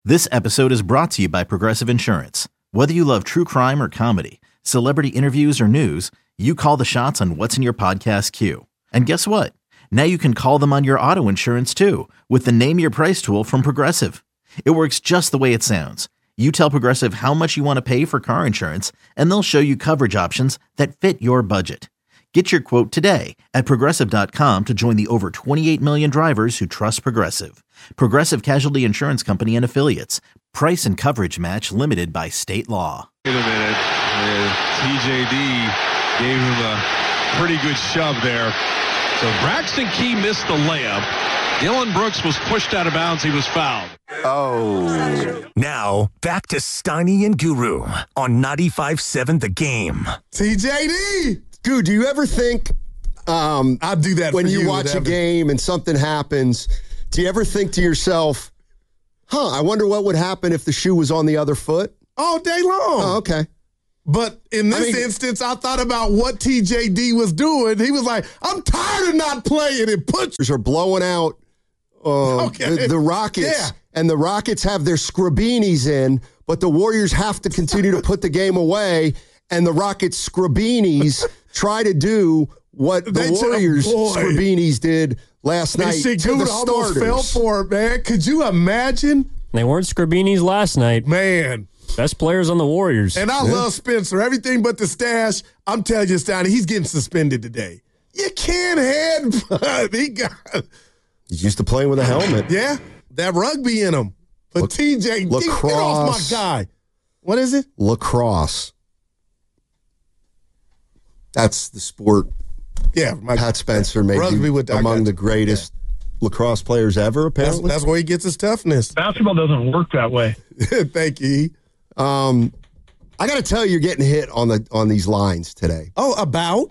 This episode is brought to you by Progressive Insurance. Whether you love true crime or comedy, celebrity interviews or news, you call the shots on what's in your podcast queue. And guess what? Now you can call them on your auto insurance too with the Name Your Price tool from Progressive. It works just the way it sounds. You tell Progressive how much you want to pay for car insurance, and they'll show you coverage options that fit your budget. Get your quote today at Progressive.com to join the over 28 million drivers who trust Progressive. Progressive Casualty Insurance Company and Affiliates. Price and coverage match limited by state law. Wait a minute. TJD gave him a pretty good shove there. So Braxton Key missed the layup. Dylan Brooks was pushed out of bounds. He was fouled. Oh. Now, back to Steiny and Guru on 95.7 The Game. TJD! Dude, do you ever think I'll do that when for you watch a game and something happens, do you ever think to yourself, I wonder what would happen if the shoe was on the other foot? All day long. Oh, okay. But in this instance, I thought about what TJD was doing. He was like, I'm tired of not playing and puts. Are blowing out the Rockets, Yeah. and the Rockets have their Scribinis in, but the Warriors have to continue to put the game away, and the Rockets Scribinis try to do what the Warriors Scribinis did last night to the almost starters. fell for it, man. Could you imagine? They weren't Scribinis last night. Man. Best players on the Warriors. And I love Spencer. Everything but the stash. I'm telling you, Steiny, he's getting suspended today. You can't headbutt. He's used to playing with a helmet. Yeah, that rugby in him. But TJ, get off my guy. What is it? Lacrosse. That's the sport. Yeah, Pat Spencer may be among the greatest lacrosse players ever, apparently. That's where he gets his toughness. Basketball doesn't work that way. Thank you. I got to tell you, you're getting hit on these lines today. Oh, about?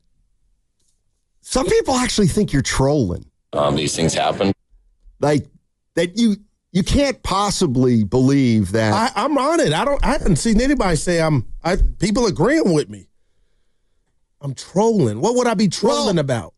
Some people actually think you're trolling. These things happen. Like that you can't possibly believe that. I'm on it. I haven't seen anybody say people agreeing with me. I'm trolling. What would I be trolling about?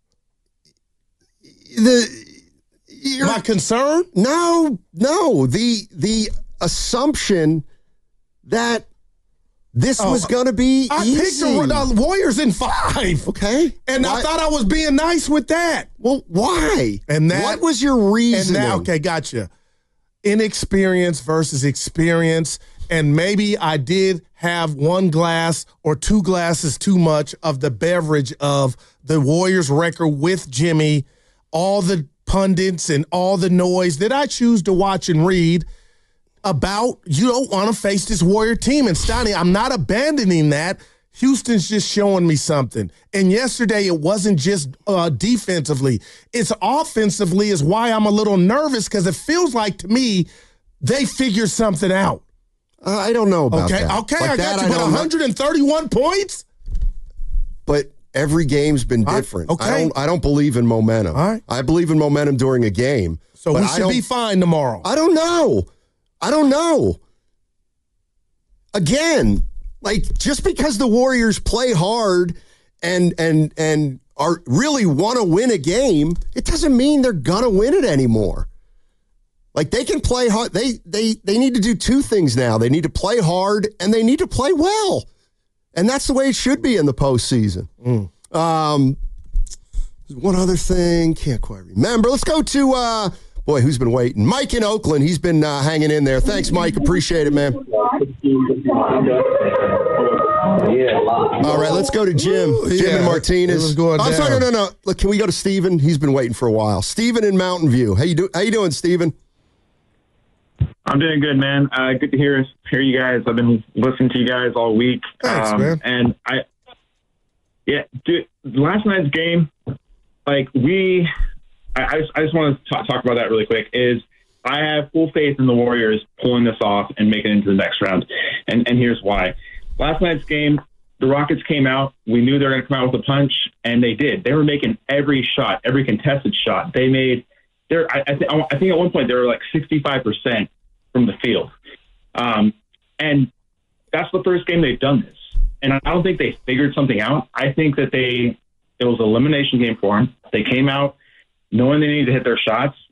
My concern? No. The assumption that this was going to be I easy. picked the Warriors in 5. Okay. And I thought I was being nice with that. Well, why? And what was your reasoning? And now, okay, gotcha. Inexperience versus experience. And maybe I did have one glass or two glasses too much of the beverage of the Warriors record with Jimmy, all the pundits and all the noise that I choose to watch and read about you don't want to face this Warrior team. And Steiny, I'm not abandoning that. Houston's just showing me something. And yesterday it wasn't just defensively. It's offensively is why I'm a little nervous because it feels like to me they figured something out. I don't know about that. Okay, like I got you. But 131 points? But every game's been different. Okay. I don't believe in momentum. All right. I believe in momentum during a game. So we should be fine tomorrow. I don't know. Again, like just because the Warriors play hard and are really want to win a game, it doesn't mean they're gonna win it anymore. Like they can play hard. They need to do two things now. They need to play hard and they need to play well. And that's the way it should be in the postseason. One other thing, can't quite remember. Let's go to who's been waiting? Mike in Oakland. He's been hanging in there. Thanks, Mike. Appreciate it, man. All right, let's go to Jim. Jim and Martinez. I'm sorry, no. Look, can we go to Steven? He's been waiting for a while. Steven in Mountain View. How you doing, Steven? I'm doing good, man. Good to hear you guys. I've been listening to you guys all week. Thanks, man. And last night's game, I just want to talk about that really quick. I have full faith in the Warriors pulling this off and making it into the next round, and here's why. Last night's game, the Rockets came out. We knew they were going to come out with a punch, and they did. They were making every shot, every contested shot. They made. I think at one point they were like 65% from the field, and that's the first game they've done this. And I don't think they figured something out. I think that it was an elimination game for them. They came out knowing they needed to hit their shots.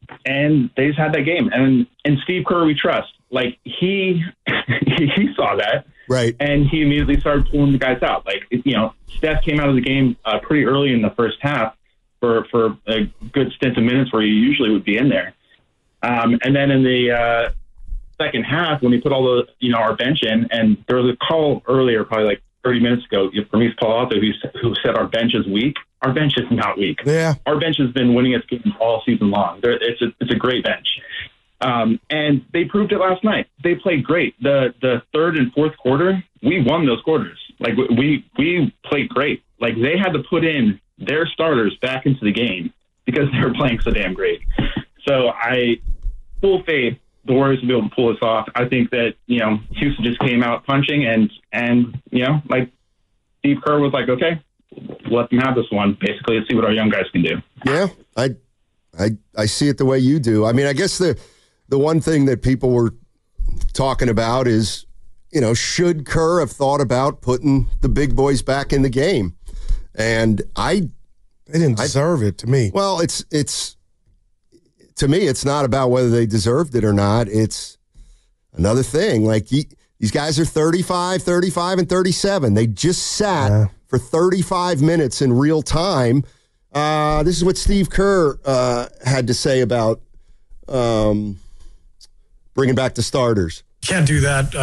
they just had that game. And Steve Kerr, we trust. Like, he saw that. Right. And he immediately started pulling the guys out. Like, Steph came out of the game pretty early in the first half for a good stint of minutes where he usually would be in there. And then in the second half, when he put all the, our bench in, and there was a call earlier, probably like 30 minutes ago, from East Palo Alto, who said our bench is weak. Our bench is not weak. Yeah. Our bench has been winning its games all season long. It's a great bench. And they proved it last night. They played great. The third and fourth quarter, we won those quarters. Like, we played great. Like, they had to put in their starters back into the game because they were playing so damn great. So full faith the Warriors will be able to pull this off. I think that, Houston just came out punching and like Steve Kerr was like, okay, let them have this one. Basically, let's see what our young guys can do. Yeah, I see it the way you do. I mean, I guess the one thing that people were talking about is, should Kerr have thought about putting the big boys back in the game? And they didn't deserve it to me. Well, it's to me, it's not about whether they deserved it or not. It's another thing. Like, these guys are 35, and 37. They just sat for 35 minutes in real time. This is what Steve Kerr had to say about bringing back the starters. Can't do that.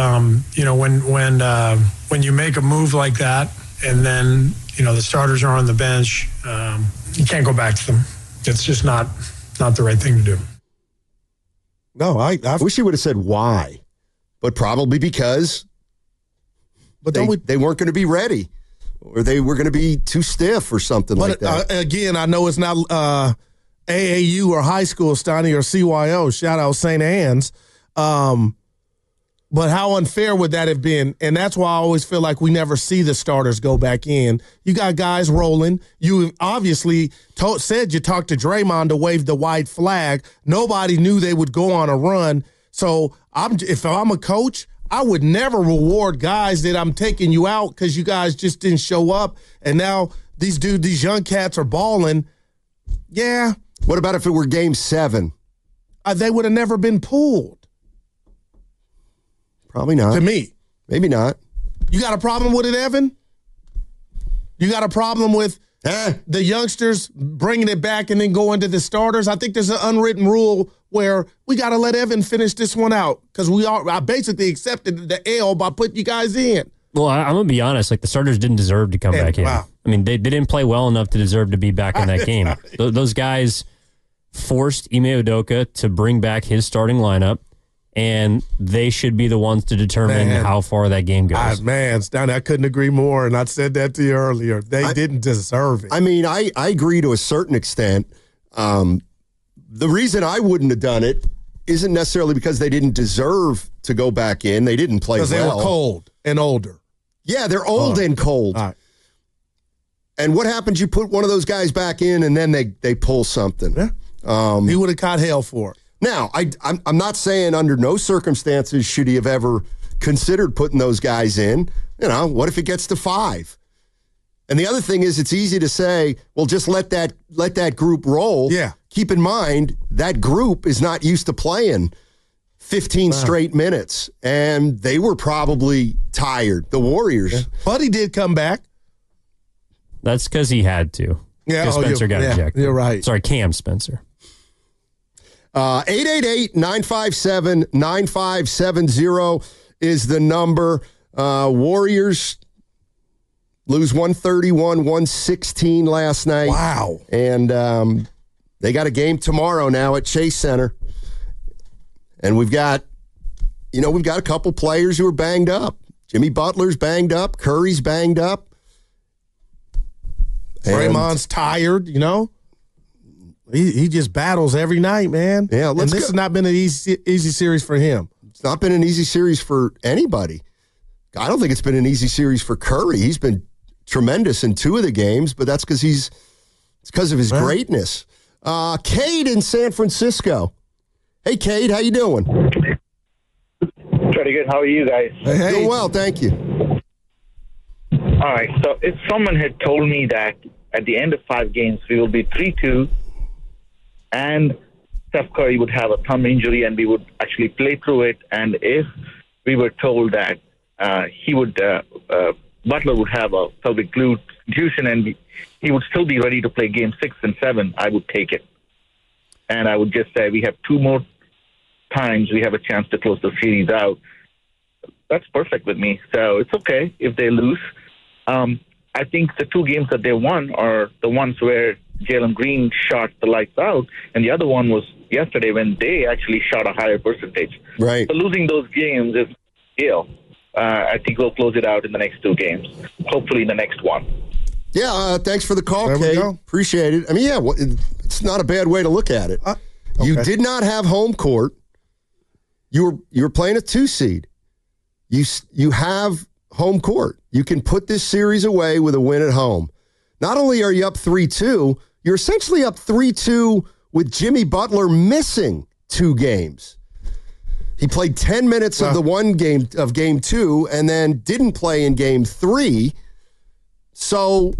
When you make a move like that, and then the starters are on the bench, you can't go back to them. It's just not the right thing to do. No, I wish he would have said why, but probably because they weren't going to be ready, or they were going to be too stiff or something like that. Again, I know it's not AAU or high school, Stoney, or CYO. Shout out St. Anne's. But how unfair would that have been? And that's why I always feel like we never see the starters go back in. You got guys rolling. You obviously said you talked to Draymond to wave the white flag. Nobody knew they would go on a run. So if I'm a coach, I would never reward guys that I'm taking you out because you guys just didn't show up. And now these young cats are balling. Yeah. What about if it were Game 7? They would have never been pulled. Probably not. To me. Maybe not. You got a problem with it, Evan? You got a problem with the youngsters bringing it back and then going to the starters? I think there's an unwritten rule where we got to let Evan finish this one out because I basically accepted the L by putting you guys in. Well, I'm going to be honest. Like, the starters didn't deserve to come back in. Wow. I mean, they didn't play well enough to deserve to be back in that game. Those guys forced Ime Udoka to bring back his starting lineup, and they should be the ones to determine how far that game goes. Stoney, I couldn't agree more, and I said that to you earlier. They didn't deserve it. I mean, I agree to a certain extent. The reason I wouldn't have done it isn't necessarily because they didn't deserve to go back in. They didn't play well. Because they were cold and older. Yeah, they're old and cold. All right. And what happens? You put one of those guys back in, and then they pull something. Yeah. He would have caught hell for it. Now, I'm not saying under no circumstances should he have ever considered putting those guys in. What if it gets to 5? And the other thing is, it's easy to say, well, just let that group roll. Yeah. Keep in mind, that group is not used to playing 15 straight minutes, and they were probably tired, the Warriors. Yeah. But he did come back. That's because he had to. Yeah, Spencer got ejected. You're right. Sorry, Cam Spencer. 888-957-9570 is the number. Warriors lose 131-116 last night. Wow. And they got a game tomorrow now at Chase Center. And we've got a couple players who are banged up. Jimmy Butler's banged up. Curry's banged up. Draymond's tired, He just battles every night, man. Yeah, and this has not been an easy series for him. It's not been an easy series for anybody. I don't think it's been an easy series for Curry. He's been tremendous in 2 of the games, but that's because it's because of his greatness. Cade in San Francisco. Hey, Cade, how you doing? Pretty good. How are you guys? Hey. Doing well, thank you. All right. So if someone had told me that at the end of 5 games we will be 3-2 and Steph Curry would have a thumb injury and we would actually play through it. And if we were told that Butler would have a pelvic glute contusion and he would still be ready to play game 6 and 7, I would take it. And I would just say we have 2 more times we have a chance to close the series out. That's perfect with me. So it's okay if they lose. I think the 2 games that they won are the ones where Jalen Green shot the lights out, and the other one was yesterday when they actually shot a higher percentage. Right. So losing those games is ill. I think we'll close it out in the next 2 games, hopefully in the next one. Yeah, thanks for the call, There we Kate. go. Appreciate it. I mean, yeah, it's not a bad way to look at it. Okay. You did not have home court. You were playing a 2 seed. You have home court. You can put this series away with a win at home. Not only are you up 3-2, you're essentially up 3-2 with Jimmy Butler missing 2 games. He played 10 minutes of the one game of game 2 and then didn't play in game 3. So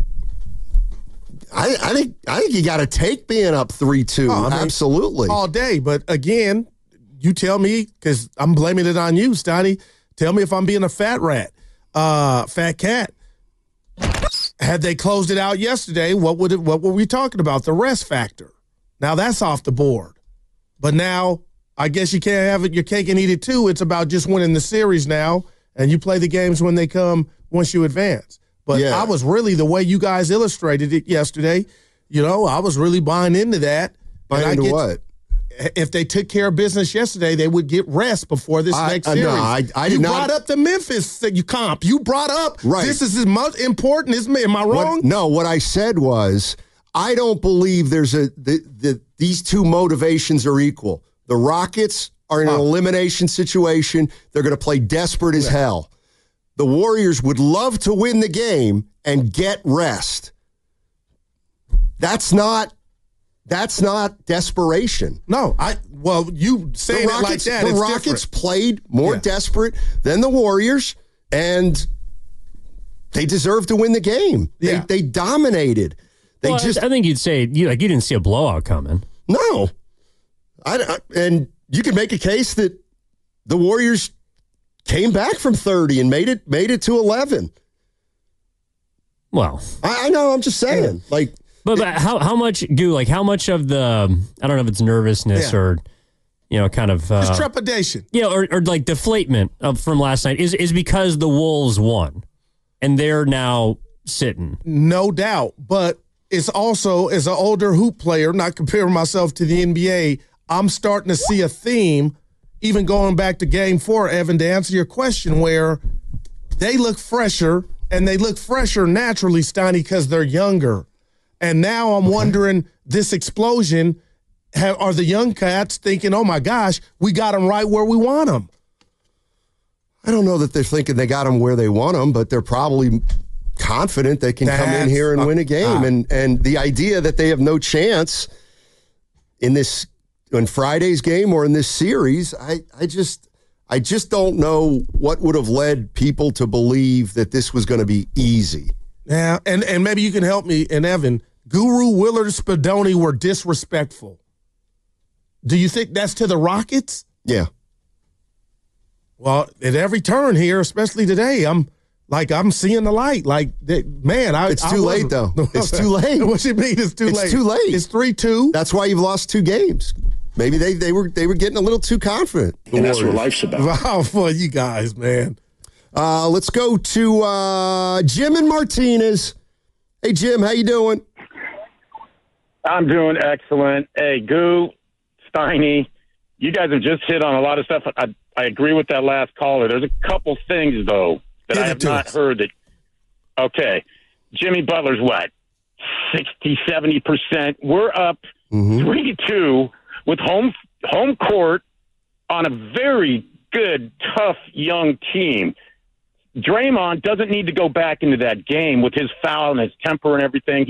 I think you got to take being up 3-2. I mean, absolutely. all day. But again, you tell me, because I'm blaming it on you, Stoney. Tell me if I'm being a fat cat. Had they closed it out yesterday, what were we talking about? The rest factor. Now that's off the board. But now I guess you can't have it your cake and eat it too. It's about just winning the series now, and you play the games when they come once you advance. But I was really, the way you guys illustrated it yesterday, I was really buying into that. Buying into what? If they took care of business yesterday, they would get rest before this next series. No, I did you not. brought up the Memphis comp. You brought up this is as much important. Am I wrong? What I said was I don't believe there's these 2 motivations are equal. The Rockets are in an elimination situation. They're going to play desperate as hell. The Warriors would love to win the game and get rest. That's not desperation. No, you saying it like that. The Rockets played more desperate than the Warriors, and they deserved to win the game. Yeah. They dominated. I think you'd say you didn't see a blowout coming. No, and you can make a case that the Warriors came back from 30 and made it to 11. Well, I know. I'm just saying, But how much how much of the, I don't know if it's nervousness or kind of it's trepidation. or like deflatement from last night is because the Wolves won and they're now sitting. No doubt, but it's also, as an older hoop player, not comparing myself to the NBA, I'm starting to see a theme, even going back to game 4, Evan, to answer your question, where they look fresher, and they look fresher naturally, Stoney, because they're younger. And now I'm wondering, this explosion, are the young cats thinking, oh my gosh, we got them right where we want them? I don't know that they're thinking they got them where they want them, but they're probably confident they can come in here and win a game. And the idea that they have no chance in Friday's game or in this series, I just don't know what would have led people to believe that this was going to be easy. Yeah, and maybe you can help me. And Evan, Guru, Willard, Spadoni were disrespectful. Do you think that's to the Rockets? Yeah. Well, at every turn here, especially today, I'm seeing the light. It's too late, though. It's too late. What do you mean it's too late? It's too late. It's 3-2. That's why you've lost 2 games. Maybe they were getting a little too confident. And that's what life's about. Wow, for you guys, man. Let's go to Jim and Martinez. Hey, Jim, how you doing? I'm doing excellent. Hey, Goo, Steiny, you guys have just hit on a lot of stuff. I agree with that last caller. There's a couple things, though, that I have not heard that. Okay, Jimmy Butler's what? 60, 70%. We're up 3-2 with home court on a very good, tough, young team. Draymond doesn't need to go back into that game with his foul and his temper and everything.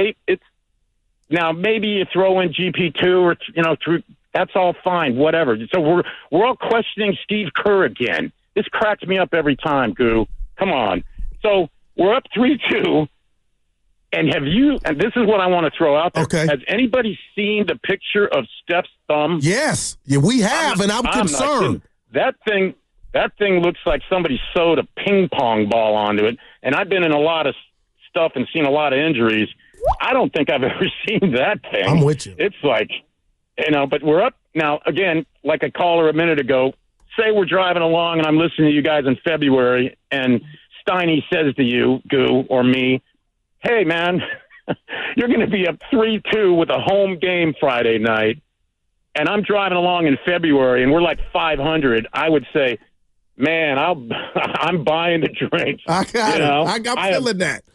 Now maybe you throw in GP2 or that's all fine, whatever. So we're all questioning Steve Kerr again. This cracks me up every time, Goo. Come on. So we're up 3-2, And and this is what I want to throw out there. Okay. Has anybody seen the picture of Steph's thumb? Yes. Yeah, we have, and I'm concerned. That thing looks like somebody sewed a ping pong ball onto it. And I've been in a lot of stuff and seen a lot of injuries. I don't think I've ever seen that thing. I'm with you. It's like, but we're up now. Again, like a caller a minute ago, say we're driving along and I'm listening to you guys in February, and Steiny says to you, Goo, or me, hey, man, you're going to be up 3-2 with a home game Friday night, and I'm driving along in February, and we're like 500. I would say, man, I'm buying the drinks. I got it. I'm feeling that.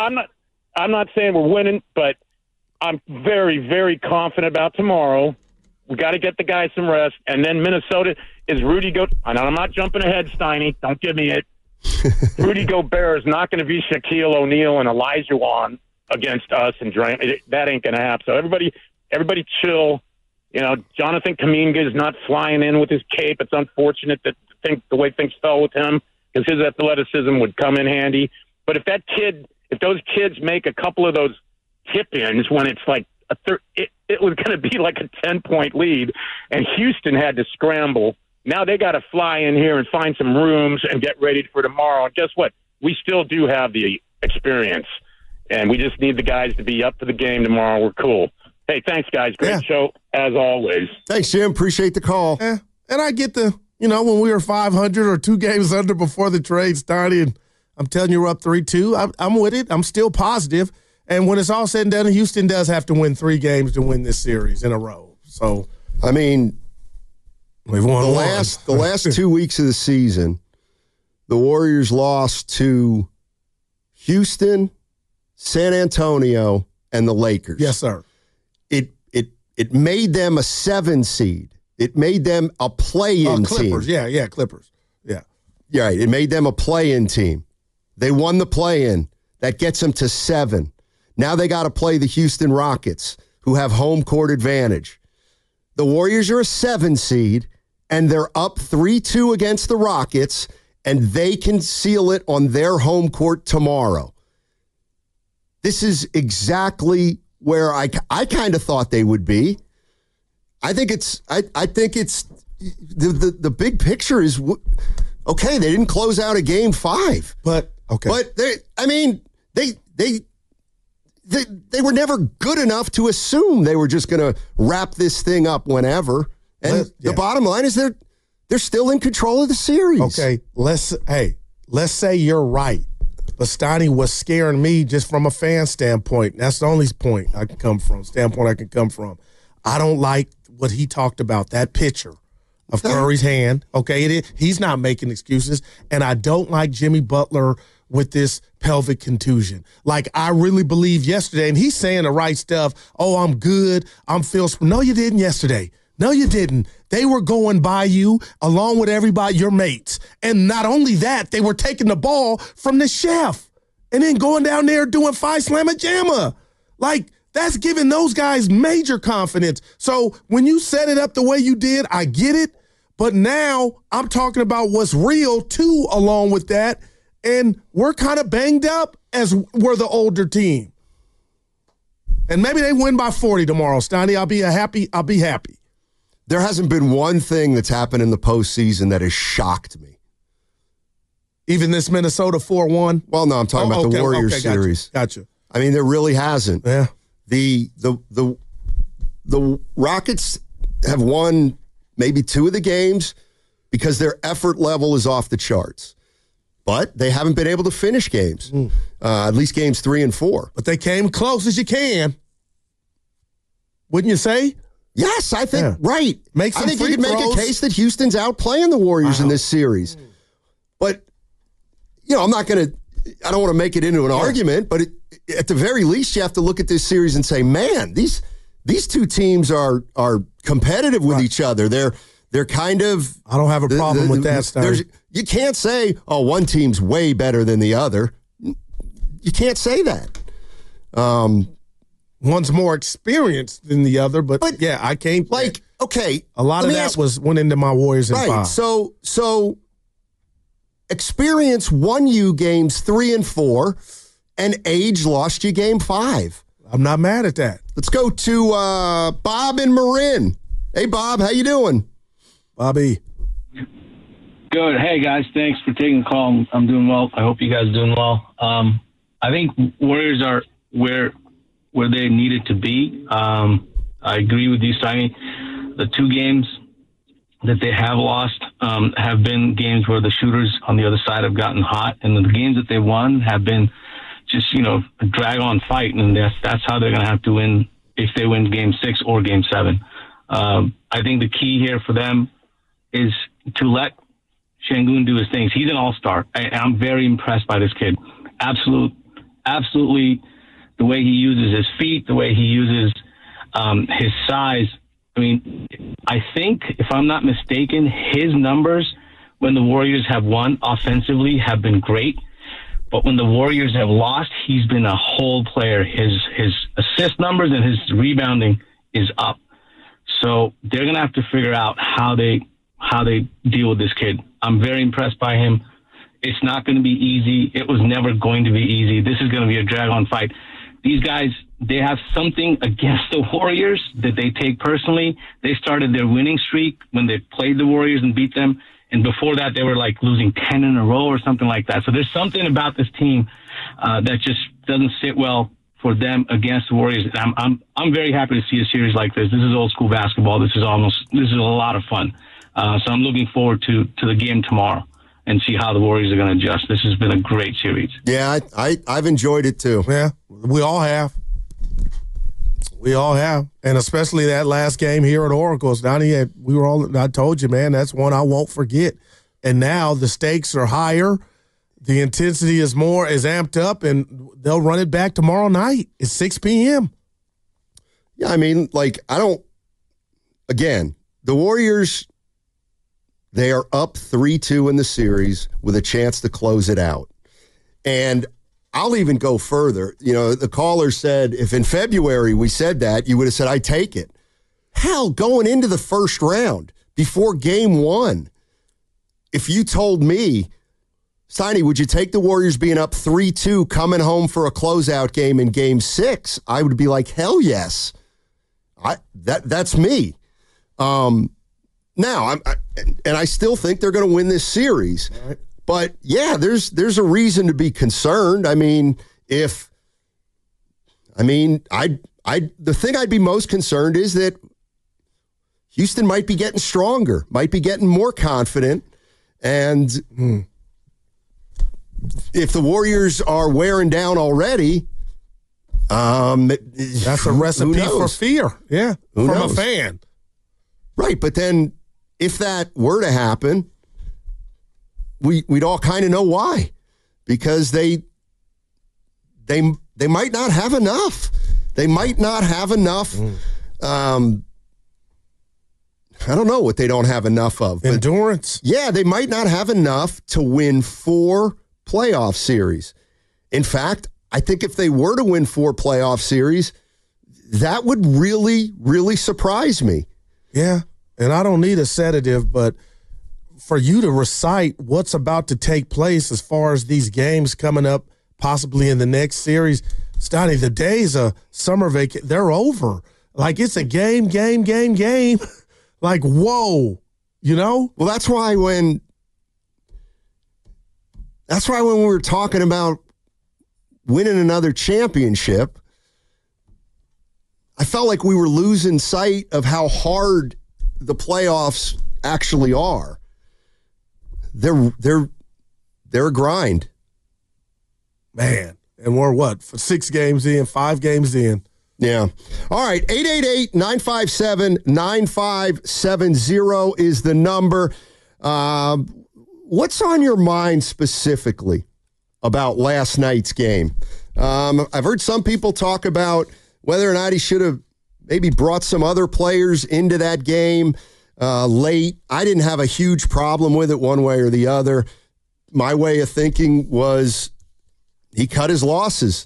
I'm not saying we're winning, but I'm very, very confident about tomorrow. We got to get the guys some rest, and then Minnesota is Rudy and I'm not jumping ahead, Steiny. Don't give me it. Rudy Gobert is not going to be Shaquille O'Neal and Olajuwon against us and Draymond. That ain't going to happen. So everybody chill. Jonathan Kuminga is not flying in with his cape. It's unfortunate that the way things fell with him, because his athleticism would come in handy. But if those kids make a couple of those tip-ins when it's like it was going to be like a 10-point lead, and Houston had to scramble. Now they got to fly in here and find some rooms and get ready for tomorrow. And guess what? We still do have the experience, and we just need the guys to be up for the game tomorrow. We're cool. Hey, thanks, guys. Great show, as always. Thanks, Jim. Appreciate the call. And I get when we were 500 or 2 games under before the trade started, and I'm telling you we're up 3-2, I'm with it. I'm still positive. And when it's all said and done, Houston does have to win 3 games to win this series in a row. So, I mean, we've won the last 2 weeks of the season, the Warriors lost to Houston, San Antonio, and the Lakers. Yes, sir. It made them a 7 seed. It made them a play-in Clippers. team. Yeah, Clippers. Yeah. Yeah, it made them a play-in team. They won the play-in. That gets them to 7. Now they got to play the Houston Rockets, who have home court advantage. The Warriors are a 7 seed, and they're up 3-2 against the Rockets, and they can seal it on their home court tomorrow. This is exactly where I kind of thought they would be. I think it's the big picture is, okay, they didn't close out a game 5. But they were never good enough to assume they were just going to wrap this thing up whenever. And the bottom line is they're still in control of the series. Okay, let's say you're right. But Steiny was scaring me just from a fan standpoint. That's the only standpoint I can come from. I don't like what he talked about, that picture of Curry's hand. Okay, he's not making excuses. And I don't like Jimmy Butler with this pelvic contusion. Like, I really believe yesterday, and he's saying the right stuff. Oh, I'm good. No, you didn't yesterday. No, you didn't. They were going by you along with everybody, your mates. And not only that, they were taking the ball from the chef and then going down there doing 5 slamma jamma. Like, that's giving those guys major confidence. So when you set it up the way you did, I get it. But now I'm talking about what's real too along with that. And we're kind of banged up as we're the older team. And maybe they win by 40 tomorrow, Steiny. I'll be happy. There hasn't been one thing that's happened in the postseason that has shocked me. Even this Minnesota 4-1? Well, no, I'm talking about the Warriors series. Gotcha. I mean, there really hasn't. Yeah. The Rockets have won maybe 2 of the games because their effort level is off the charts. But they haven't been able to finish games, at least games 3 and 4. But they came close as you can. Wouldn't you say? Yes, I think, right. I think you could make a case that Houston's outplaying the Warriors in this series. But, I don't want to make it into an argument, but at the very least, you have to look at this series and say, man, these 2 teams are competitive with each other. They're kind of... I don't have a problem with that, Stein. You can't say, one team's way better than the other. You can't say that. One's more experienced than the other, but yeah, I can't. Like, okay. A lot of that went into my Warriors in 5. So experience won you games 3 and 4, and age lost you game 5. I'm not mad at that. Let's go to Bob in Marin. Hey, Bob, how you doing? Bobby. Good. Hey, guys, thanks for taking the call. I'm doing well. I hope you guys are doing well. I think Warriors are where they needed to be. I agree with you, Steiny. The 2 games that they have lost have been games where the shooters on the other side have gotten hot, and the games that they won have been just, a drag-on fight, and that's how they're going to have to win if they win Game 6 or Game 7. I think the key here for them is to let Sengun do his things. He's an all-star. I'm very impressed by this kid. Absolutely, the way he uses his feet, the way he uses his size. I mean, I think, if I'm not mistaken, his numbers when the Warriors have won offensively have been great. But when the Warriors have lost, he's been a whole player. His assist numbers and his rebounding is up. So they're going to have to figure out how they deal with this kid. I'm very impressed by him. It's not going to be easy. It was never going to be easy. This is going to be a drag-on fight. These guys, they have something against the Warriors that they take personally. They started their winning streak when they played the Warriors and beat them. And before that, they were like losing 10 in a row or something like that. So there's something about this team that just doesn't sit well for them against the Warriors. And I'm very happy to see a series like this. This is old school basketball. This is a lot of fun. So I'm looking forward to the game tomorrow and see how the Warriors are going to adjust. This has been a great series. Yeah, I've enjoyed it too. Yeah, we all have. We all have. And especially that last game here at Oracles. I told you, man, that's one I won't forget. And now the stakes are higher. The intensity is amped up, and they'll run it back tomorrow night. It's 6 p.m. Yeah, I mean, again, the Warriors, they are up 3-2 in the series with a chance to close it out. And I'll even go further. The caller said, if in February we said that, you would have said, I take it. Hell, going into the first round, before game 1, if you told me, Steiny, would you take the Warriors being up 3-2 coming home for a closeout game in game 6? I would be like, hell yes. That's me. Now, I still think they're going to win this series. Right. But, yeah, there's a reason to be concerned. I mean, the thing I'd be most concerned is that Houston might be getting stronger, might be getting more confident. And if the Warriors are wearing down already, that's a recipe for fear. Yeah, from a fan. Right, but then if that were to happen, we'd all kind of know why, because they might not have enough. They might not have enough. I don't know what they don't have enough of. Endurance. Yeah, they might not have enough to win 4 playoff series. In fact, I think if they were to win 4 playoff series, that would really, really surprise me. Yeah, and I don't need a sedative, but for you to recite what's about to take place as far as these games coming up possibly in the next series, Stoney, the days of summer vacation, they're over. Like, it's a game. Like, whoa, Well, that's why when we were talking about winning another championship, I felt like we were losing sight of how hard the playoffs actually are. They're a grind. Man, and we're for 6 games in, 5 games in. Yeah. All right, 888-957-9570 is the number. What's on your mind specifically about last night's game? I've heard some people talk about whether or not he should have maybe brought some other players into that game late. I didn't have a huge problem with it one way or the other. My way of thinking was he cut his losses.